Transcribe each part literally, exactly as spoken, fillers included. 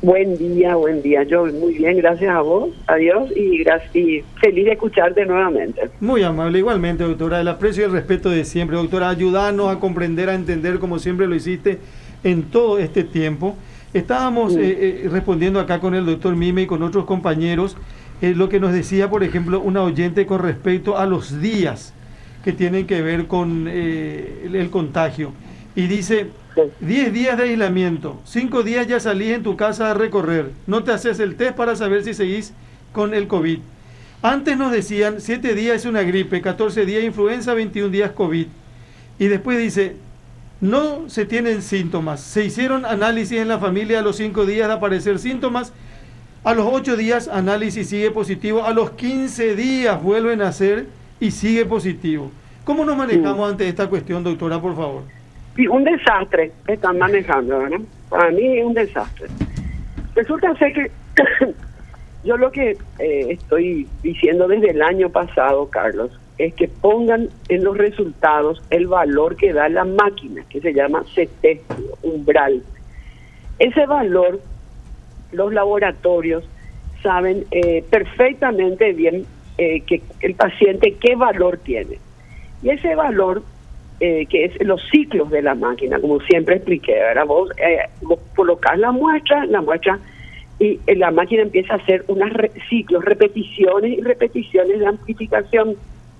Buen día, buen día. Yo muy bien, gracias a vos, adiós y, gracias, y feliz de escucharte nuevamente. Muy amable, igualmente, doctora. El aprecio y el respeto de siempre. Doctora, ayúdanos a comprender, a entender como siempre lo hiciste en todo este tiempo. Estábamos eh, eh, respondiendo acá con el doctor Mime y con otros compañeros eh, lo que nos decía, por ejemplo, una oyente con respecto a los días que tienen que ver con eh, el, el contagio. Y dice, diez días de aislamiento, cinco días ya salís en tu casa a recorrer, no te haces el test para saber si seguís con el COVID. Antes nos decían, siete días es una gripe, catorce días influenza, veintiún días COVID. Y después dice, no se tienen síntomas. Se hicieron análisis en la familia a los cinco días de aparecer síntomas. A los ocho días análisis sigue positivo. A los quince días vuelven a hacer y sigue positivo. ¿Cómo nos manejamos ante esta cuestión, doctora, por favor? Sí, un desastre están manejando, ¿verdad? Para mí es un desastre. Resulta ser que yo lo que eh, estoy diciendo desde el año pasado, Carlos, es que pongan en los resultados el valor que da la máquina, que se llama C T, umbral. Ese valor, los laboratorios saben eh, perfectamente bien eh, que el paciente qué valor tiene. Y ese valor, eh, que es los ciclos de la máquina, como siempre expliqué, ¿verdad? Vos, eh, vos colocás la muestra, la muestra y eh, la máquina empieza a hacer unos re ciclos, repeticiones y repeticiones de amplificación.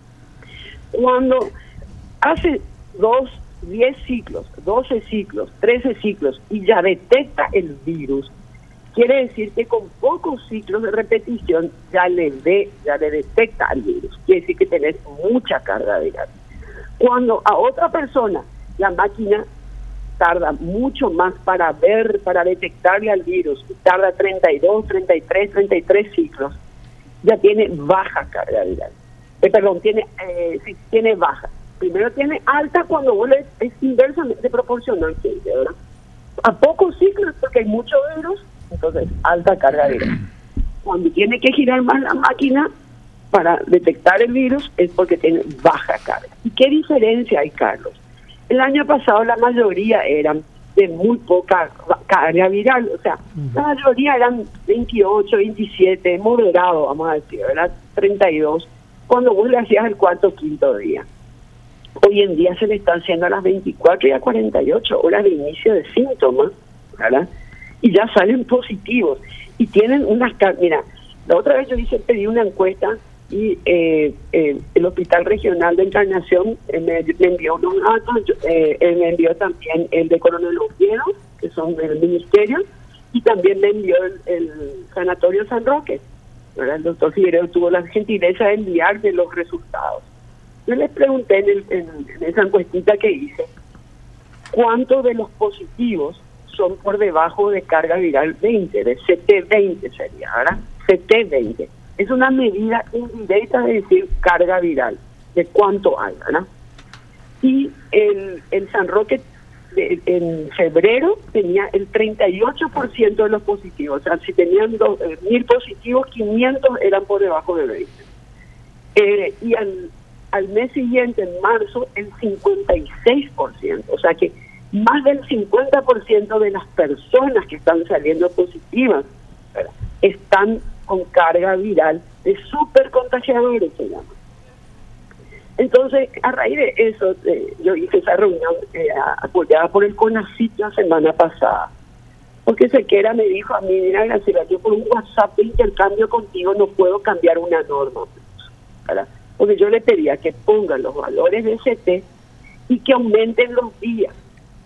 Cuando hace dos, diez ciclos, doce ciclos, trece ciclos y ya detecta el virus, quiere decir que con pocos ciclos de repetición ya le ve, ya le detecta al virus. Quiere decir que tenés mucha carga viral. Cuando a otra persona la máquina tarda mucho más para ver, para detectarle al virus, tarda treinta y dos, treinta y tres, treinta y tres ciclos, ya tiene baja carga viral. Eh, perdón, tiene eh, sí, tiene baja. Primero tiene alta cuando vos le, es inversamente proporcional, ¿verdad? A pocos ciclos, porque hay mucho virus, entonces alta carga viral. Cuando tiene que girar más la máquina para detectar el virus es porque tiene baja carga. ¿Y qué diferencia hay, Carlos? El año pasado la mayoría eran de muy poca carga viral, o sea, la mayoría eran veintiocho, veintisiete, moderado, vamos a decir, ¿verdad? treinta y dos, cuando vos le hacías el cuarto o quinto día. Hoy en día se le están haciendo a las veinticuatro y a cuarenta y ocho horas de inicio de síntomas, ¿verdad? Y ya salen positivos. Y tienen unas... Mira, la otra vez yo hice, pedí una encuesta y eh, eh, el Hospital Regional de Encarnación eh, me, me envió unos datos, yo, eh, él me envió también el de Coronel Oviedo, que son del Ministerio, y también me envió el, el Sanatorio San Roque. ¿Verdad? El doctor Figueredo tuvo la gentileza de enviarme los resultados. Yo les pregunté en, el, en, en esa encuestita que hice, ¿cuántos de los positivos son por debajo de carga viral veinte, de C T veinte sería, ¿verdad? C T veinte. Es una medida indirecta de decir carga viral, de cuánto hay, ¿verdad? Y el, el San Roque de, en febrero tenía el treinta y ocho por ciento de los positivos. O sea, si tenían dos, eh, mil positivos, quinientos eran por debajo de veinte. Eh, y al, al mes siguiente, en marzo, el cincuenta y seis por ciento. O sea que más del cincuenta por ciento de las personas que están saliendo positivas, ¿verdad?, están con carga viral de supercontagiadores, se llama. Entonces, a raíz de eso, eh, yo hice esa reunión eh, apoyada por el CONACYT la semana pasada, porque Sequera me dijo a mí, mira, Graciela, yo por un WhatsApp de intercambio contigo no puedo cambiar una norma, ¿verdad? Porque yo le pedía que pongan los valores de C T y que aumenten los días.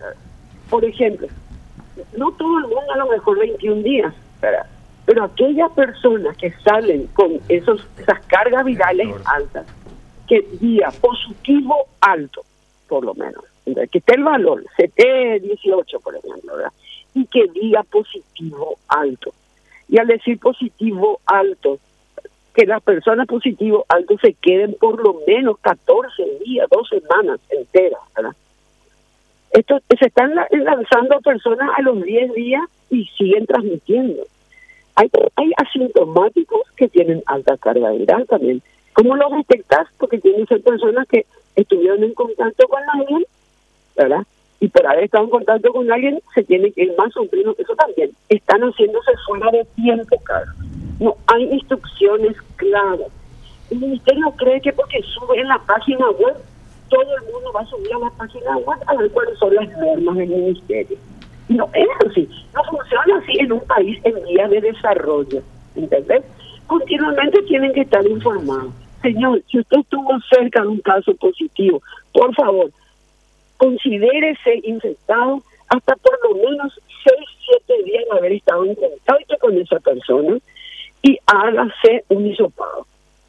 Por ejemplo, no todo el mundo a lo mejor veintiún días, ¿verdad?, pero aquellas personas que salen con esos esas cargas virales altas, que diga positivo alto, por lo menos, ¿verdad?, que esté el valor, C T dieciocho, por ejemplo, ¿verdad?, y que diga positivo alto. Y al decir positivo alto, que las personas positivo alto se queden por lo menos catorce días, dos semanas enteras, ¿verdad? Esto se están lanzando a personas a los diez días y siguen transmitiendo. Hay, hay asintomáticos que tienen alta carga viral también. ¿Cómo lo detectas? Porque tienen que ser personas que estuvieron en contacto con alguien, ¿verdad?, y por haber estado en contacto con alguien se tiene que ir más o menos, eso también. Están haciéndose fuera de tiempo, Carlos. No hay instrucciones claras. El ministerio cree que porque sube en la página web, todo el mundo va a subir a la página web a ver cuáles son las normas del ministerio. No es así, no funciona así en un país en vías de desarrollo, ¿entendés? Continuamente tienen que estar informados. Señor, si usted estuvo cerca de un caso positivo, por favor, considérese infectado hasta por lo menos seis, siete días de haber estado en contacto con esa persona y hágase un hisopado.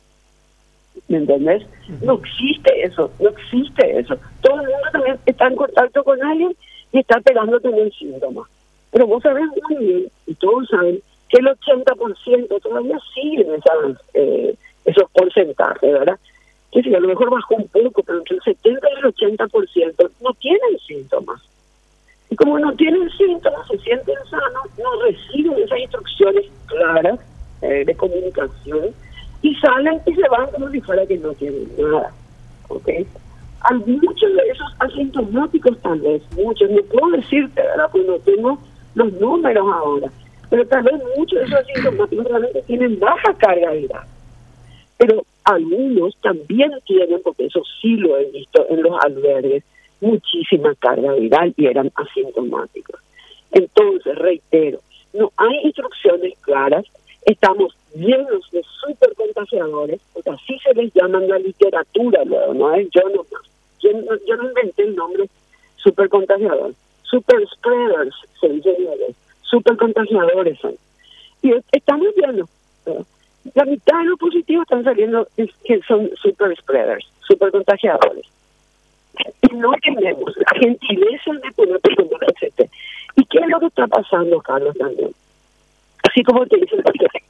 ¿Me entendés? No existe eso, no existe eso. Todo el mundo también está en contacto con alguien y está esperando tener síntomas. Pero vos sabés muy bien, y todos saben, que el ochenta por ciento todavía siguen esas, eh, esos porcentajes, ¿verdad? Que si a lo mejor bajó un poco, pero entre el setenta y el ochenta por ciento no tienen síntomas. Y como no tienen síntomas, se sienten sanos, no reciben esas instrucciones claras eh, de comunicación y salen y se van como si fuera que no tienen nada. ¿Ok? Hay muchos de esos asintomáticos, tal vez, muchos, no puedo decirte, ¿verdad? Pues no tengo los números ahora, pero tal vez muchos de esos asintomáticos realmente tienen baja carga viral. Pero algunos también tienen, porque eso sí lo he visto en los albergues, muchísima carga viral y eran asintomáticos. Entonces, reitero, no hay instrucciones claras, estamos llenos de supercontagiadores, porque así se les llama en la literatura, luego, no es yo nomás. Yo no, yo no inventé el nombre supercontagiador. Super spreaders, se dice en inglés. Supercontagiadores son. Y estamos llenos. ¿verdad? La mitad de los positivos están saliendo es que son super spreaders, supercontagiadores. Y no tenemos la gentileza de poner personas, etcétera. ¿Y qué es lo que está pasando, Carlos, también? Así como te dice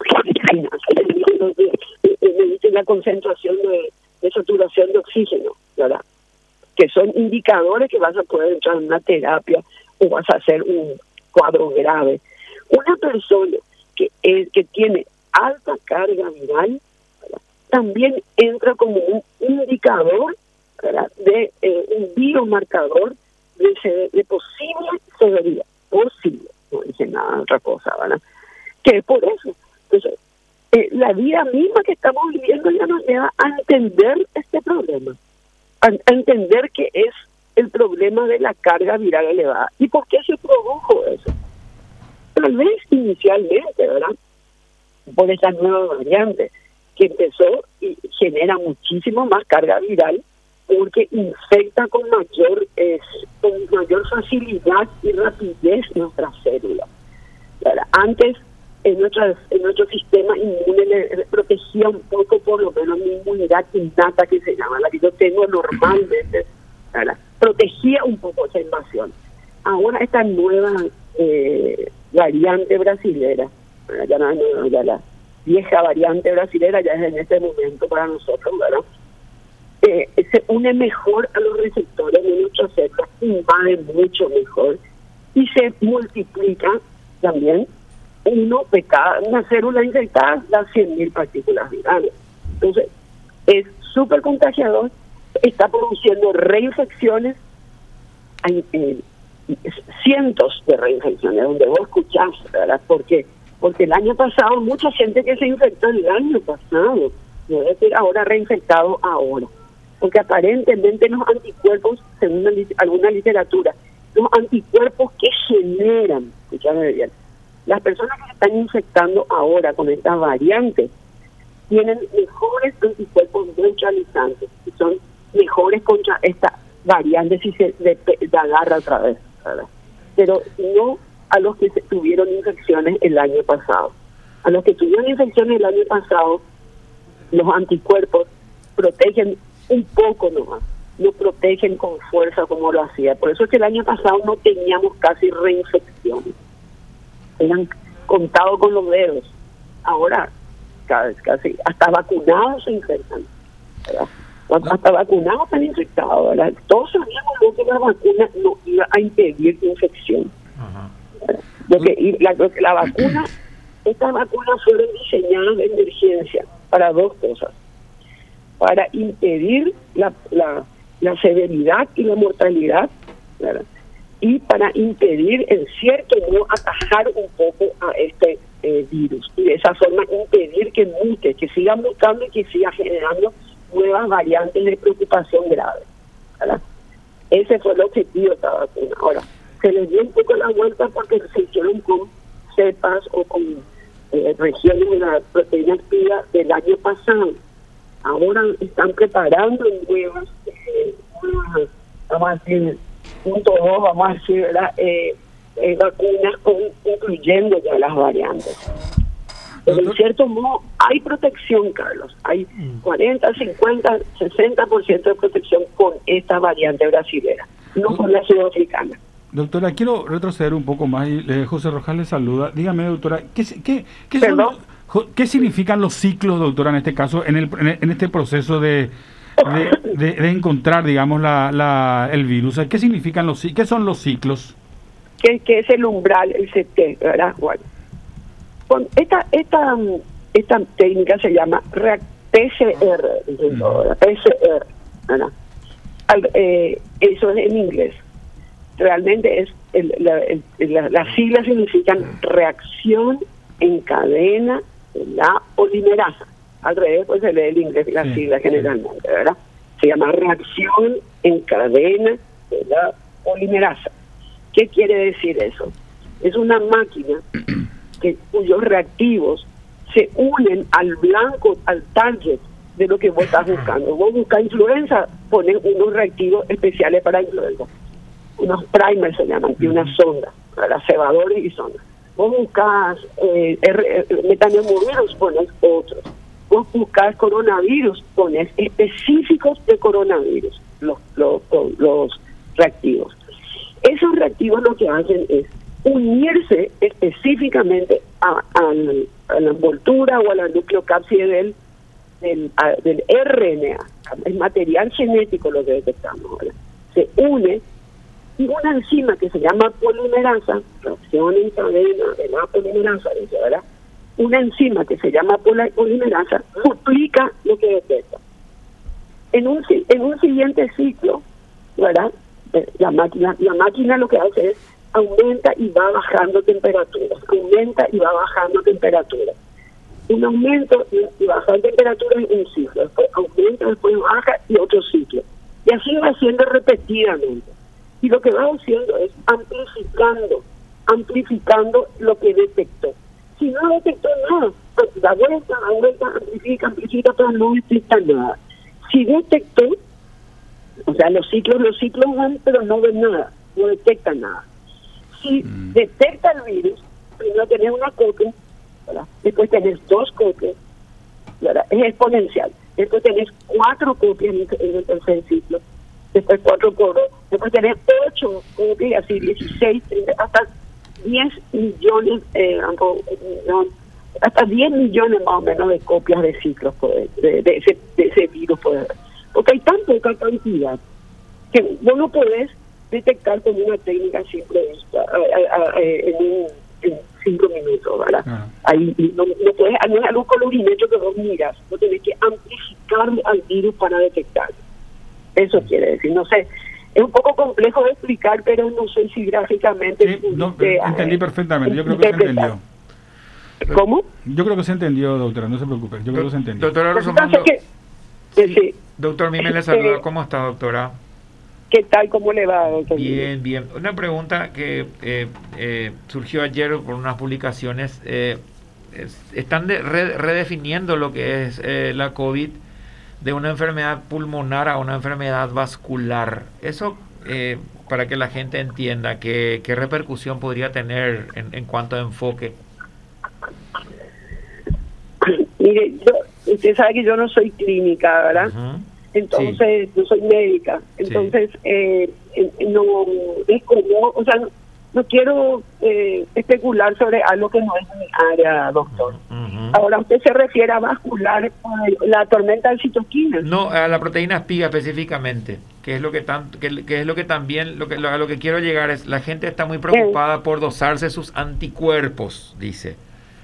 me dice la concentración de, de saturación de oxígeno, ¿verdad? Que son indicadores que vas a poder entrar en una terapia o vas a hacer un cuadro grave. Una persona que es, que tiene alta carga viral, ¿verdad? También entra como un indicador, ¿verdad? de eh, un biomarcador de, de posible severidad, posible, no dice nada otra cosa, ¿verdad? Que es por eso. Entonces, eh, la vida misma que estamos viviendo ya nos lleva a entender este problema, a, a entender que es el problema de la carga viral elevada. ¿Y por qué se produjo eso? Tal vez inicialmente, ¿verdad? Por esa nueva variante que empezó y genera muchísimo más carga viral porque infecta con mayor, eh, con mayor facilidad y rapidez nuestras células. ¿verdad? Antes, en, nuestras, en nuestro sistema inmune le, le protegía un poco, por lo menos, mi inmunidad innata, que se llama, la que yo tengo normalmente, ¿verdad? Protegía un poco esa invasión. Ahora esta nueva eh, variante brasilera, ¿verdad? ya no, no, ya la vieja variante brasilera ya es en este momento para nosotros, ¿verdad? Eh, se une mejor a los receptores de nuestras células, invade mucho mejor y se multiplica también. Uno de cada una célula infectada da cien mil partículas virales. Entonces, es súper contagiador, está produciendo reinfecciones, hay eh, cientos de reinfecciones, donde vos escuchás, ¿verdad? ¿Por qué? Porque el año pasado, mucha gente que se infectó el año pasado, debe ser ahora reinfectado ahora. Porque aparentemente los anticuerpos, según alguna literatura, los anticuerpos que generan, escúchame bien, las personas que se están infectando ahora con estas variantes tienen mejores anticuerpos neutralizantes y son mejores contra esta variante si se le, le agarra otra vez, ¿verdad? Pero no a los que se tuvieron infecciones el año pasado. A los que tuvieron infecciones el año pasado, los anticuerpos protegen un poco nomás, no protegen con fuerza como lo hacía. Por eso es que el año pasado no teníamos casi reinfecciones. Eran contados con los dedos. Ahora, casi, casi hasta vacunados se infectan, ¿verdad? Hasta vacunados están infectados, ¿verdad? Todos sabíamos que la vacuna no iba a impedir infección. Uh-huh. Lo que, la, lo que la vacuna, estas vacunas fueron diseñadas de emergencia para dos cosas: para impedir la, la, la severidad y la mortalidad, ¿verdad? y para impedir, en cierto modo, atajar un poco a este eh, virus y de esa forma impedir que mute, que siga mutando y que siga generando nuevas variantes de preocupación grave, ¿verdad? Ese fue el objetivo de esta vacuna. Ahora, se les dio un poco la vuelta porque se hicieron con cepas o con eh, regiones de la proteína espía del año pasado. Ahora están preparando nuevas, eh, nuevas vamos a decir, punto dos, vamos a decir, ¿verdad? Eh, eh, vacunas con, incluyendo ya las variantes. Pero en cierto modo hay protección, Carlos. Hay cuarenta, cincuenta, sesenta por ciento de protección con esta variante brasilera, no con la sudafricana. Doctora, quiero retroceder un poco más y eh, José Rojas le saluda. Dígame, doctora, ¿qué, qué, qué, son los, ¿qué significan los ciclos, doctora, en este caso, en, el, en este proceso de, de, de, de encontrar, digamos, la, la, el virus? ¿Qué significan los qué son los ciclos? ¿Qué, qué es el umbral, el C T, verdad? Bueno, con esta, esta, esta técnica se llama P C R, uh-huh. P C R, ¿verdad? Al, eh, eso es en inglés. Realmente es el, la, el, la, las siglas significan reacción en cadena de la polimerasa. Al revés, pues se lee el inglés las sí, siglas sí. generalmente, ¿verdad? Se llama reacción en cadena de la polimerasa. ¿Qué quiere decir eso? Es una máquina que cuyos reactivos se unen al blanco, al target de lo que vos estás buscando. Vos buscas influenza, pones unos reactivos especiales para influenza. Unos primers se llaman, y una sonda, para cebadores y sondas. Vos buscas eh, metapneumovirus, pones otros. Vos buscas coronavirus, pones específicos de coronavirus, los, los, los reactivos. Esos reactivos lo que hacen es unirse específicamente a, a, a la envoltura o a la nucleocápside del, del, a, del R N A. Es material genético lo que detectamos ahora. Se une y una enzima que se llama polimerasa, reacción en cadena de la polimerasa, ¿verdad? Una enzima que se llama polimerasa duplica lo que detecta. En un, en un siguiente ciclo, ¿verdad? La máquina, la máquina lo que hace es aumenta y va bajando temperaturas, aumenta y va bajando temperaturas. Un aumento y baja de temperatura es un ciclo, después aumenta, después baja y otro ciclo. Y así va haciendo repetidamente. Y lo que va haciendo es amplificando, amplificando lo que detectó. Si no detectó nada, pues da vuelta, da vuelta, amplifica, amplifica, pero no detecta nada. Si detectó, o sea, los ciclos, los ciclos van, pero no ven nada, no detectan nada. Si mm. detecta el virus, primero tenés una copia, ¿verdad? Después tenés dos copias, ¿verdad? Es exponencial. Después tenés cuatro copias en, en el tercer ciclo, después cuatro copias, después tenés ocho copias, así dieciséis, treinta, hasta diez millones, eh, hasta diez millones más o menos de copias de ciclos de, de, de, ese, de ese virus. Porque hay tan poca cantidad que vos no podés detectar con una técnica simple esta, a, a, a, en, un, en cinco minutos, ¿verdad? Ah. Ahí no, no puedes, no es algo colorimetro que vos miras, no tenés que amplificar al virus para detectarlo. Eso quiere decir, no sé, es un poco complejo de explicar, pero no sé si gráficamente... Sí, no, te, entendí eh, perfectamente, yo creo que se entendió. ¿Cómo? Yo creo que se entendió, doctora, no se preocupe, yo creo que se entendió. Doctora Rosamando, que, sí, sí. Doctor Mime le saluda, ¿cómo está, doctora? ¿Qué tal? ¿Cómo le va, doctor? Bien, bien. Una pregunta que eh, eh, surgió ayer por unas publicaciones. Eh, es, están de, re, redefiniendo lo que es eh, la COVID de una enfermedad pulmonar a una enfermedad vascular. Eso, eh, para que la gente entienda qué, qué repercusión podría tener en, en cuanto a enfoque. Mire, yo, usted sabe que yo no soy clínica, ¿verdad? Uh-huh. Entonces, sí. Yo soy médica. Entonces, sí. eh, no es como, o sea, no, no quiero eh, especular sobre algo que no es mi área, doctor. Uh-huh. Ahora, ¿usted se refiere a vascular, la tormenta de citoquinas? No, a la proteína espiga específicamente, que es lo que tanto, que, que es lo que también, lo que lo, a lo que quiero llegar es, la gente está muy preocupada eh. por dosarse sus anticuerpos, dice.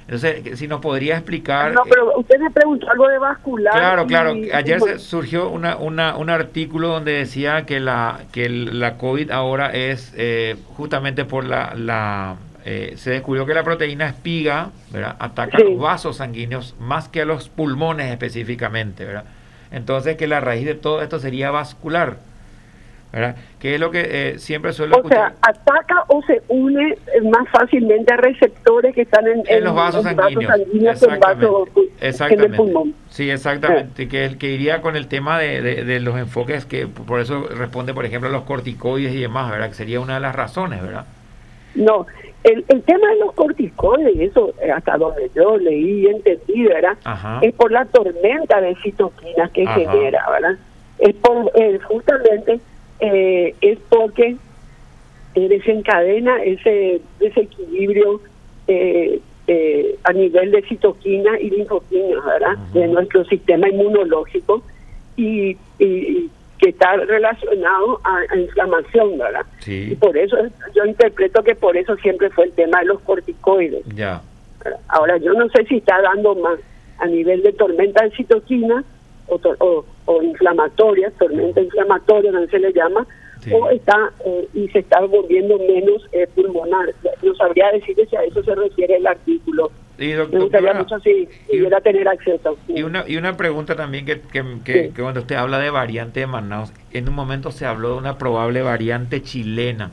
Entonces, si nos podría explicar... No, pero usted me preguntó algo de vascular. Claro, claro. Y, Ayer y, se surgió una, una, un artículo donde decía que la que la COVID ahora es eh, justamente por la... la eh, se descubrió que la proteína espiga, ¿verdad?, ataca sí. los vasos sanguíneos más que a los pulmones específicamente, ¿verdad? Entonces, que la raíz de todo esto sería vascular, ¿verdad? Que es lo que eh, siempre suelo o escuchar. sea, ataca o se une más fácilmente a receptores que están en, en, en los vasos en sanguíneos, vasos sanguíneos que el vaso, exactamente. Que en el pulmón. Sí, exactamente, eh. que, que iría con el tema de, de, de los enfoques, que por eso responde, por ejemplo, a los corticoides y demás, ¿verdad? Que sería una de las razones, ¿verdad? No, el, el tema de los corticoides, eso hasta donde yo leí y entendí, ¿verdad? Ajá. Es por la tormenta de citoquinas que Ajá. genera, ¿verdad? Es por, eh, justamente... Eh, es porque eh, desencadena ese desequilibrio eh, eh, a nivel de citoquina y linfoquinas, ¿verdad? Uh-huh. De nuestro sistema inmunológico y, y, y que está relacionado a, a inflamación, ¿verdad? Sí. Y por eso yo interpreto que por eso siempre fue el tema de los corticoides. Ya. Ahora, yo no sé si está dando más a nivel de tormenta de citoquina O, o, o inflamatoria, tormenta inflamatoria, no se le llama, sí. o está eh, y se está volviendo menos eh, pulmonar. No sabría decirle si a eso se refiere el artículo. Y doctor, me gustaría mucho si pudiera tener acceso. Y una y una pregunta también que, que, que, sí. que cuando usted habla de variante de Manaus, en un momento se habló de una probable variante chilena.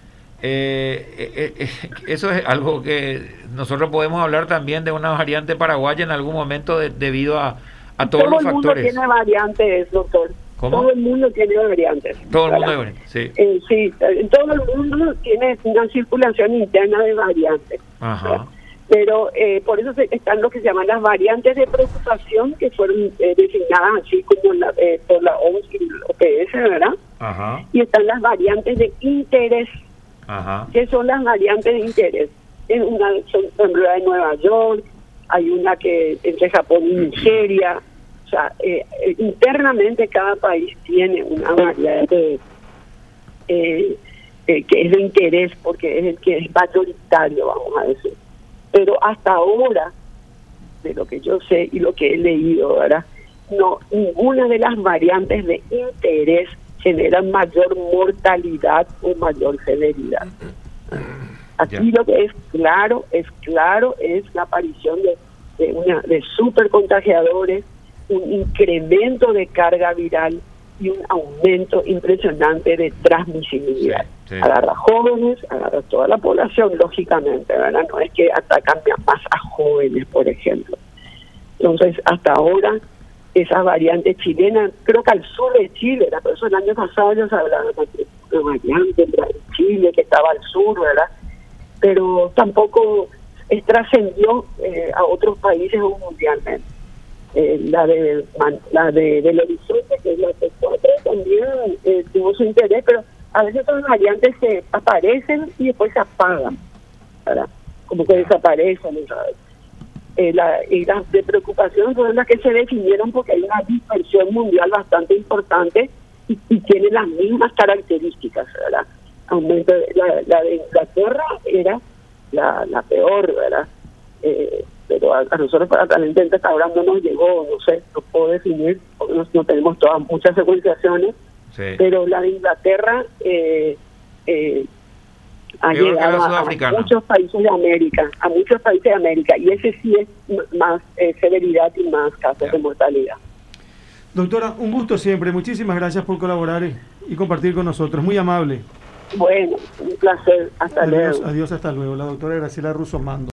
Eh, eh, eh, eso es algo que nosotros podemos hablar también de una variante paraguaya en algún momento de, debido a a todos todo los el mundo factores. Tiene variantes, doctor. ¿Cómo? Todo el mundo tiene variantes. Todo el mundo tiene variantes, sí. Eh, sí, en todo el mundo tiene una circulación interna de variantes. Ajá. ¿verdad? Pero eh, por eso se, están lo que se llaman las variantes de preocupación, que fueron eh, designadas así como la, eh, por la O M S y el O P S, ¿verdad? Ajá. Y están las variantes de interés. Ajá. ¿Qué son las variantes de interés? Es una, son, por ejemplo, la de Nueva York, hay una que entre Japón y Nigeria, o sea, eh, eh, internamente cada país tiene una variante eh, eh, que es de interés, porque es el que es mayoritario, vamos a decir. Pero hasta ahora, de lo que yo sé y lo que he leído, ¿verdad? No, ninguna de las variantes de interés genera mayor mortalidad o mayor severidad. Aquí yeah. lo que es claro, es claro, es la aparición de, de una de supercontagiadores, un incremento de carga viral y un aumento impresionante de transmisibilidad. Sí, sí. Agarra jóvenes, agarra toda la población, lógicamente, ¿verdad? No es que atacan más a jóvenes, por ejemplo. Entonces, hasta ahora, esa variante chilena, creo que al sur de Chile, por eso el año pasado ellos hablaban de una variante de Chile que estaba al sur, ¿verdad? Pero tampoco trascendió eh, a otros países o mundialmente. Eh, la de la de Belo Horizonte, que es la T cuatro, también eh, tuvo su interés, pero a veces son variantes que aparecen y después se apagan, ¿verdad? Como que desaparecen, ¿sabes? Eh, la, y las de preocupación son las que se definieron porque hay una dispersión mundial bastante importante y, y tiene las mismas características, ¿verdad? Aumento de, la, la de Inglaterra era la, la peor, ¿verdad? Eh, pero a, a nosotros para Talentente hasta ahora no nos llegó, no sé, no puedo definir, porque no, no tenemos todas muchas secuenciaciones, sí. Pero la de Inglaterra eh, eh, ha Yo llegado a, a muchos países de América, a muchos países de América, y ese sí es más eh, severidad y más casos yeah. de mortalidad. Doctora, un gusto siempre, muchísimas gracias por colaborar y compartir con nosotros, muy amable. Bueno, un placer, hasta adiós, luego. Adiós, hasta luego. La doctora Graciela Russomando.